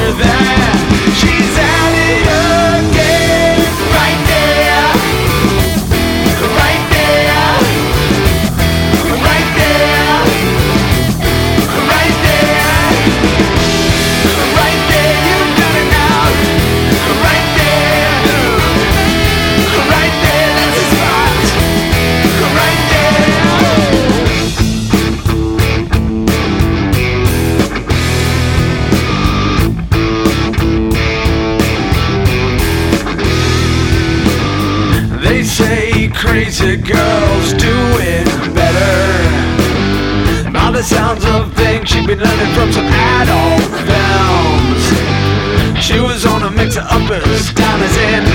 hear that? She's at it again. Right there. Right there. Right there. Right there. Right there. You got it now. Right there. Right there. That's the spot. Right there. They say crazy girls doing better. By the sounds of things she'd been learning from some adult films. She was on a mix of uppers, downers, and